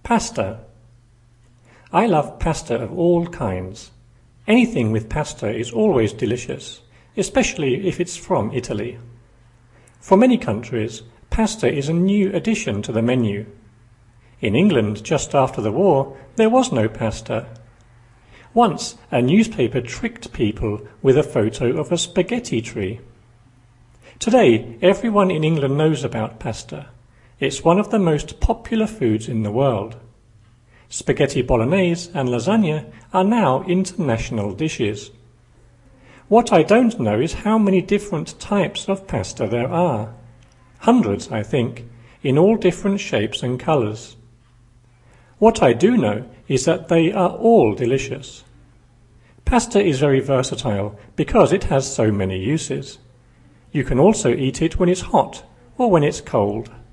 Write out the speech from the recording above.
Pasta. I love pasta of all kinds. Anything with pasta is always delicious, especially if it's from Italy. For many countries, pasta is a new addition to the menu. In England, just after the war, there was no pasta. Once, a newspaper tricked people with a photo of a spaghetti tree. Today, everyone in England knows about pasta. It's one of the most popular foods in the world. Spaghetti bolognese and lasagna are now international dishes. What I don't know is how many different types of pasta there are. Hundreds, I think, in all different shapes and colours. What I do know is that they are all delicious. Pasta is very versatile because it has so many uses. You can also eat it when it's hot or when it's cold.